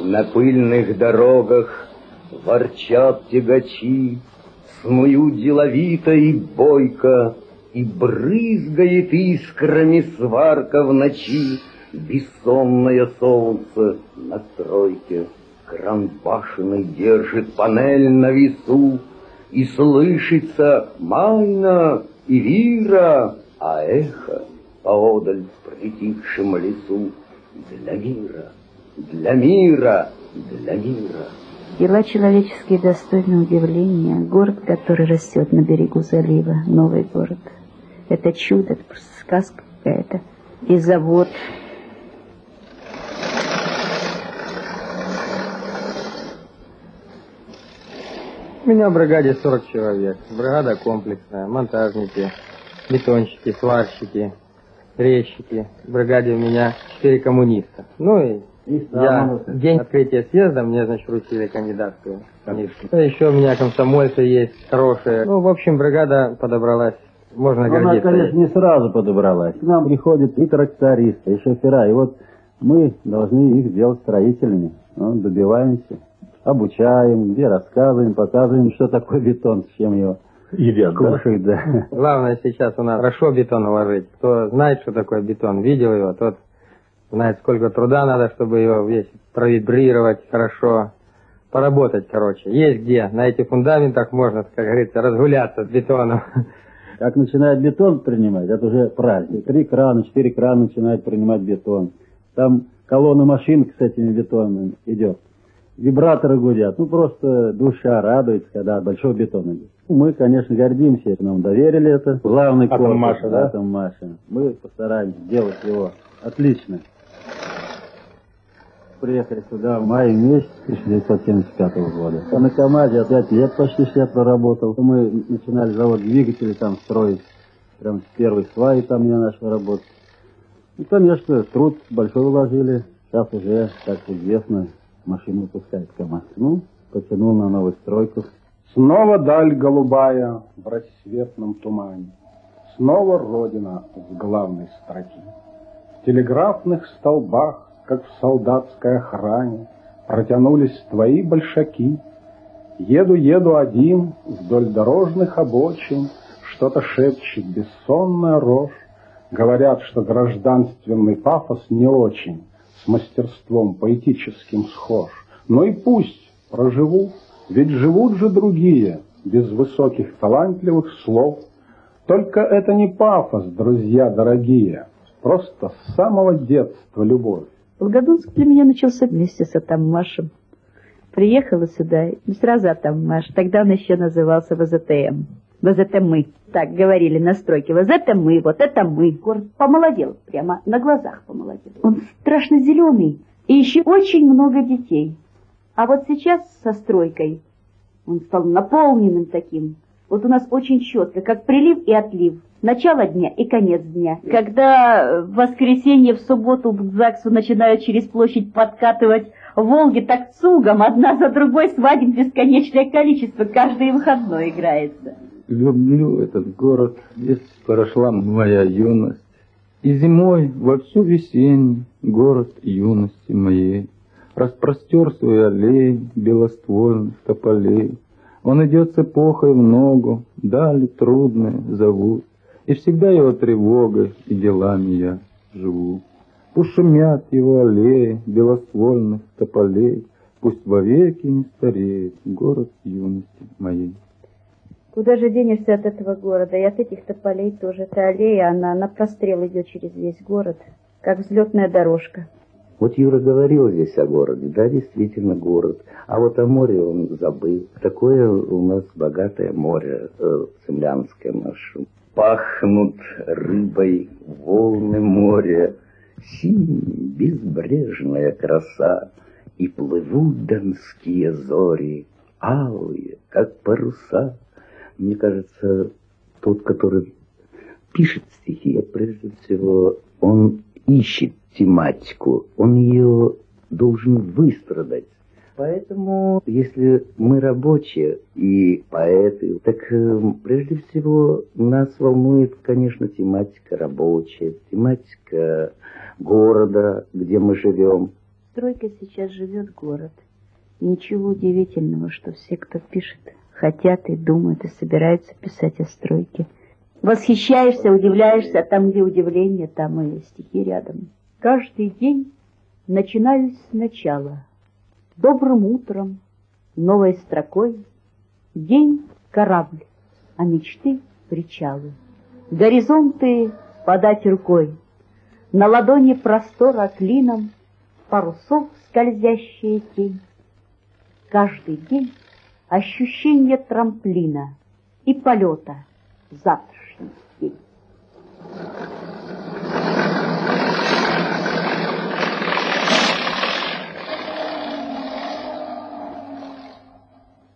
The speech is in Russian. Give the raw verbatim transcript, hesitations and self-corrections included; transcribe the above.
На пыльных дорогах ворчат тягачи, снуют деловито и бойко, и брызгает искрами сварка в ночи. Бессонное солнце на стройке кран башенный держит панель на весу, и слышится Майна и Вира, а эхо поодаль в притихшем лесу. Для мира, для мира, для мира. Дела человеческие достойны удивления. Город, который растет на берегу залива, новый город. Это чудо, это просто сказка какая-то. И завод. У меня в бригаде сорок человек. Бригада комплексная, монтажники, бетонщики, сварщики, резчики. В бригаде у меня четыре коммуниста. Ну и, и я день открытия съезда, мне, значит, вручили кандидатскую книжку. Еще у меня комсомольцы есть хорошие. Ну, в общем, бригада подобралась. Можно гордиться. Она, конечно, не сразу подобралась. К нам приходят и трактористы, и шофера. И вот мы должны их сделать строителями. Ну, добиваемся. Обучаем, где рассказываем, показываем, что такое бетон, с чем его едят, кушают, да? Да. Главное сейчас у нас хорошо бетон уложить. Кто знает, что такое бетон, видел его, тот знает, сколько труда надо, чтобы его весь провибрировать хорошо, поработать, короче. Есть где, на этих фундаментах можно, как говорится, разгуляться с бетоном. Как начинает бетон принимать, это уже праздник. Три крана, четыре крана начинают принимать бетон. Там колонна машин с этими бетонами идет. Вибраторы гудят. Ну, просто душа радуется, когда от большого бетона идет. Мы, конечно, гордимся, нам доверили это. Главный корпус. Атом Маша, да? Атом Маша. Мы постараемся сделать его отлично. Приехали сюда в мае месяце тысяча девятьсот семьдесят пятого года. А на КамАЗе пять лет почти я проработал. Мы начинали завод двигателей там строить. Прям с первой сваи там я начал работать. И, конечно, труд большой вложили. Сейчас уже, как известно, машину выпускает КамАЗ. Ну, потянул на новую стройку. Снова даль голубая в рассветном тумане. Снова Родина с главной строки. В телеграфных столбах, как в солдатской охране, протянулись твои большаки. Еду, еду один вдоль дорожных обочин, что-то шепчет бессонная рожь. Говорят, что гражданственный пафос не очень с мастерством поэтическим схож. Но и пусть проживу, ведь живут же другие, без высоких талантливых слов. Только это не пафос, друзья дорогие, просто с самого детства любовь. Волгодонск для меня начался вместе с Атоммашем. Приехала сюда, и сразу Атоммаш, тогда он еще назывался ВЗТМ. ВЗТ-мы, так говорили на стройке. ВЗТ-мы, вот это мы. Город помолодел, прямо на глазах помолодел. Он страшно зеленый, и еще очень много детей. А вот сейчас со стройкой он стал наполненным таким. Вот у нас очень четко, как прилив и отлив. Начало дня и конец дня. Когда в воскресенье, в субботу к ЗАГСу начинают через площадь подкатывать Волги, так цугом, одна за другой свадеб бесконечное количество. Каждый выходной играется. Люблю этот город, здесь прошла моя юность. И зимой во всю весенний город юности моей распростер свои аллеи белоствольных тополей. Он идет с эпохой в ногу, дали трудные зовут, и всегда его тревогой и делами я живу. Пусть шумят его аллеи белоствольных тополей, пусть вовеки не стареет город юности моей. Куда же денешься от этого города? И от этих тополей тоже. Эта аллея, она на прострел идет через весь город, как взлетная дорожка. Вот Юра говорил здесь о городе, да, действительно город. А вот о море он забыл. Такое у нас богатое море, э, цимлянское наше. Пахнут рыбой волны моря, синие, безбрежная краса, и плывут донские зори, алые, как паруса. Мне кажется, тот, который пишет стихи, прежде всего, он ищет тематику, он ее должен выстрадать. Поэтому, если мы рабочие и поэты, так прежде всего нас волнует, конечно, тематика рабочая, тематика города, где мы живем. стройкой сейчас живет город. Ничего удивительного, что все, кто пишет, хотят и думают, и собираются писать о стройке. Восхищаешься, удивляешься, а там, где удивление, там и стихи рядом. Каждый день начинаюсь сначала. Добрым утром, новой строкой. День — корабль, а мечты — причалы. Горизонты подать рукой. На ладони простора клином парусов скользящая тень. Каждый день ощущение трамплина и полета в завтрашний день.